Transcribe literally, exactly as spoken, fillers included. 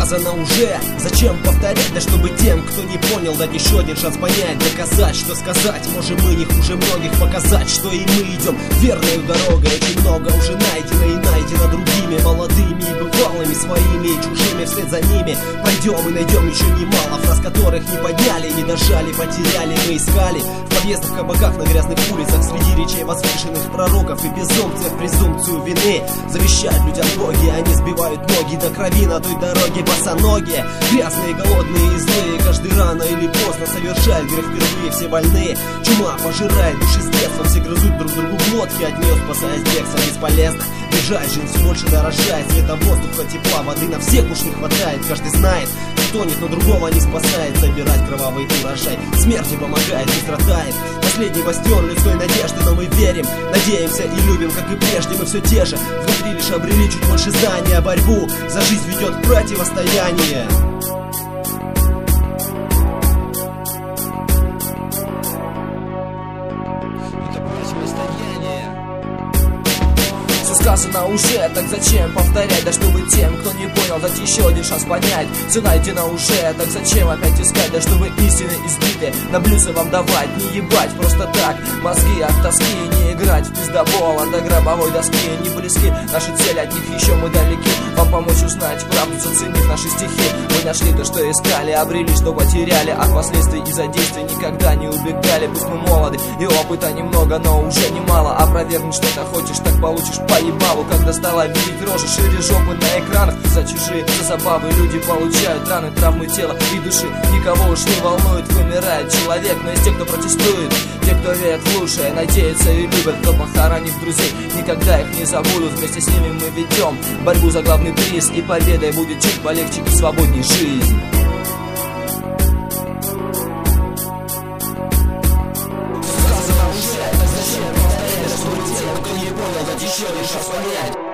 сказано уже, зачем повторять? Да чтобы тем, кто не понял, дать еще один шанс понять, доказать, что сказать. Можем мы не хуже многих показать, что и мы идем верной дорогой. Очень много уже найдено и найдено другими, молодыми и бывалыми, своими и чужими. Вслед за ними пойдем и найдем еще немало фраз, которых не подняли, не дожали, потеряли. Мы искали в подъездах, кабаках, на грязных улицах, среди речей возвышенных пророков и безумцев презумпцию вины. Завещают людям боги, они сбивают ноги до крови на той дороге босоногие, грязные, голодные и злые. Каждый рано или поздно совершает грех впервые, все больные. Чума пожирает души с детства, все грызут друг другу глотки, от нее спасаясь бегством. Бесполезно бежать, жизнь все больше дорожает. Света, воздуха, тепла, воды на всех уж не хватает. Каждый знает, кто тонет, но другого не спасает. Собирать кровавый урожай смерти помогает, не страдает. Последний бастион людской надежды, но мы верим, надеемся и любим, как и прежде. Мы все те же, внутри лишь обрели чуть больше знания. Борьбу за жизнь ведет противостояние. Сказано уже, так зачем повторять? Да чтобы тем, кто не понял, дать еще один шанс понять. Все найдено уже, так зачем опять искать? Да чтобы истины избиты на блюдце вам давать. Не ебать просто так мозги от тоски, не играть в пиздобол до гробовой доски. Не близки наши цели, от них еще мы далеки. Вам помочь узнать правду, заценив наши стихи. Мы нашли то, что искали, обрели, что потеряли. От последствий из-за действий никогда не убегали. Пусть мы молоды и опыта немного, но уже немало. Опровергнуть что-то хочешь, так получишь по ебалу. Когда стала видеть рожи шире жопы на экранах, за чужие, за забавы люди получают раны, травмы тела и души. Никого уж не волнует, вымирает человек. Но из тех, кто протестует, те, кто верят в лучшее, надеются и любят, кто похоронив друзей, никогда их не забудут. Вместе с ними мы ведем борьбу за главный приз, и победой будет чуть полегче и свободней жизнь. Сказано уже, так зачем повторять? Чтобы тем, кто не понял, дать еще один шанс понять.